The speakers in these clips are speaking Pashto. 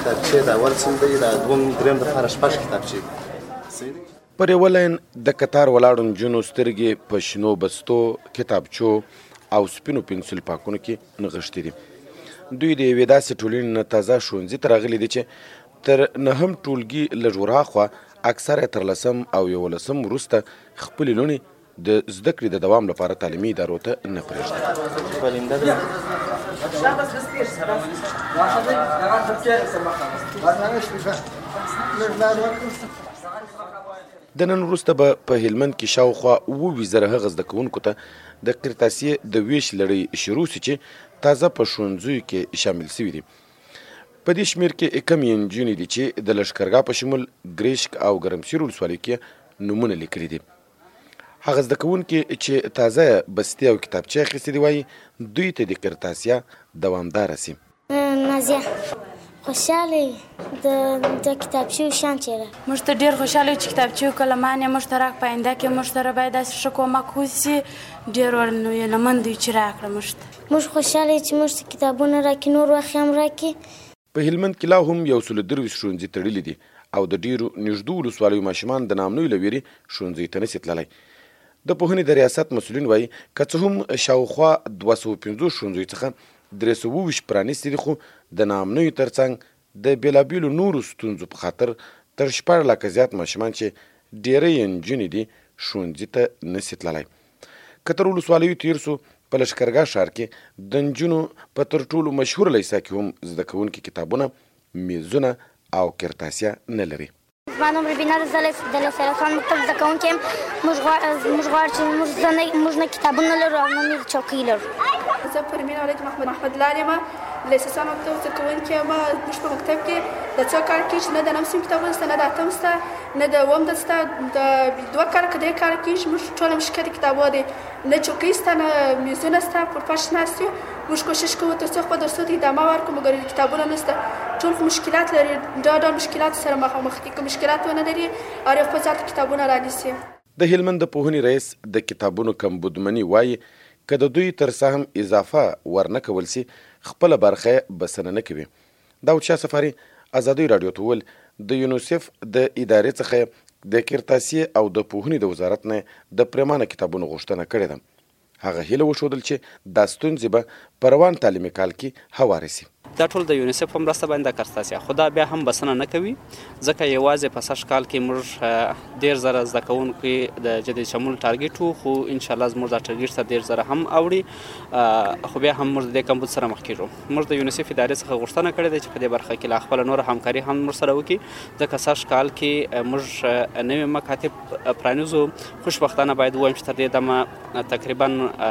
کتابچې د اول صنف دی، د دویم دریم دپاره 6 کتابچې دي. پر یوه لاین د کتار ولاړو نجونو سترګې په شنو بستو، کتابچو او سپینو پنسل پاکونو کې نغښتې دي. دوی د یوې داسې ټولنې نه تازه ښوونځي ته راغلي دي چې تر 9 ټولګي لږ ورهاخوا اکثره تر 10 او 11 وروسته خپلې لوڼې د زده کړې د دوام لپاره تعلیمي ادارو ته نه پرېږدي. د نن وروسته به په هلمند کې شاوخوا 20,000 هغه زده کوونکو ته د قرطاسیې د ویش لړۍ شروع سي چې تازه په ښوونځیو کې شامل سوي دي. په دې شمېر کې کمې نجونې دي چې د لښکرګاه په شمول ګریشک او ګرمسیر ولسوالیو کې نومونه لیکلي دي. هغه زده کوونکي چې تازه بستې او کتابچې اخیستې دي وایي دوی ته د قرطاسیه دوامداره سي. نازیه خوشحاله د کتابچې شان چیرې موږ ته ډېر خوشحاله چې کتابچې کلمان یې موږ ته راک په آینده کې موږ سره باید داسې ښه کومک وشي. ډېر ورنمند دوی چې راکړه موږ خوشحاله چې موږ ته کتابونه راکړي، نور وخت هم راکړي. په هلمند کې لا هم 123 ښوونځي تړلي دي او د ډېرو نږدو ولسوالیو ماشومان د نامنیو له ویرې ښوونځیو ته نسي تللی. د پوهنې د ریاست مسؤلین وایي که څه هم شاوخوا 250 ښوونځیو څخه 320 پرانیستي دي، خو د نامنیو ترڅنګ د بېلابېلو نورو ستونزو په خاطر تر 14 لکه زیات ماشومان چې ډېری یې نجونې دي ښوونځي ته نسي تللی. که تر ولسوالیو تېر سو په لښکرګاه ښار کې د نجونو په تر ټولو مشهوره لیسه کې هم زده کوونکي کتابونه، میزونه او قرطاسیه نه لري. زما نوم ربینا ده، زه د لیسه خان مکتب زده کوونکی یم. موږ غواړو چې موږ نه کتابونه لرو او نه چوکۍ لرو. زه پرمین ولید محمد لال یم، لیسه خان مکتب زده کوونکی یم. موږ په مکتب کې د څو کال کېږي چې نه د 9 صنف کتابونه شته، نه د 8 شته، نه د 9 شته. د 2 کال که 3 کال کېږي موږ ټوله مشکل کتابونه دي، نه چوکۍ شته، نه میزونه شته. پر فرش ناست یو، موږ کوشش کوو تر څو خپل درسونو ته ادامه ورکړو، مګر کتابونه نشته. ټول مشکلات لري، ډول مشکلات سره مخامخ دي. که مشکلات ونه لري او یو خپل ځان کتابونه رانیسي. د هلمند د پوهنې رئیس د کتابونو کمبودمني وایي که د دوی تر سهم اضافه ورنه کول سي خپله برخه بسنه نه کوي. داود شاه سفاري ازادي راډیو ته وویل د یونیسف د ادارې څخه د قرطاسیې او د پوهنې د وزارت نه د پرېمانه کتابونو غوښتنه کړې ده. هغه هیله وښودل چې دا ستونزې به په روان تعلیمي کال کې هوارې سي. دا ټول د یونیسف په مرسته باندې د قرطاسیه، خو دا بیا هم بسنه نه کوي، ځکه یوازې په سږ کال کې موږ 1,000 زده کوونکي د جدید شمول ټارګېټ وو، خو انشاءالله زموږ دا ټارګېټ ته 1,000 هم اوړي. خو بیا هم موږ د دې کمبود سره مخ کېږو. موږ د یونیسف ادارې څخه غوښتنه کړې ده چې په دې برخه کې لا خپله نوره همکاري هم ورسره وکړي، ځکه سږ کال کې موږ نوي مکاتب پرانیزو. خوشبختانه باید ووایم چې تر دې دمه تقریبا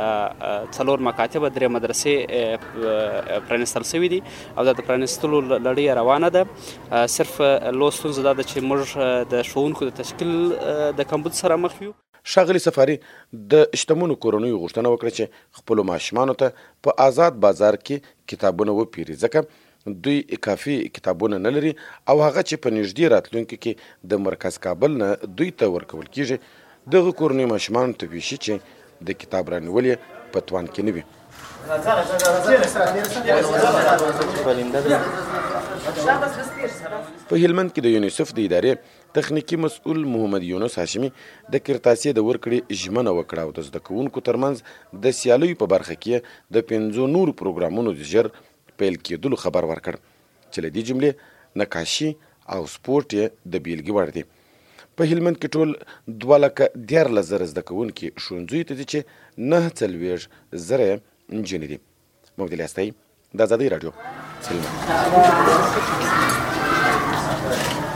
4 مکاتب، 3 مدرسې پرانیستل شوي دي او دا د پرانیستلو لړۍ روانه ده. صرف لوی ستونزه دا ده چې موږ د ښوونکو د تشکیل د کمبود سره مخ یو. ښاغلي سفاري د شتمنو کورنیو غوښتنه وکړه چې خپلو ماشومانو ته په آزاد بازار کې کتابونه وپیري، ځکه دوی کافي کتابونه نه لري او هغه چې په نږدې راتلونکي کې د مرکز کابل نه دوی ته ورکول کېږي دغه کورنیو ماشومانو ته ویشي چې د کتاب رانیول یې په توان کې نه وي. په هلمند کې د یونیسف د ادارې تخنیکي مسؤل محمد یونس هاشمي د قرطاسیې د ورکړې ژمنه وکړه او د زده کوونکو ترمنځ د سیالیو په برخه کې د 5 نورو پروګرامونو د ژر پیل کېدلو خبر ورکړ چې له دې جملې نقاشي او سپورټ یې د بیلګې وړ دي. په هلمند کې ټول 2,14,000 زده کوونکي ښوونځیو ته دي چې 49,000 نجونې دي. مجدي الیاستي د ازادي راډیو هلمند.